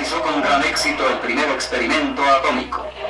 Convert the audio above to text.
realizó con gran éxito el primer experimento atómico.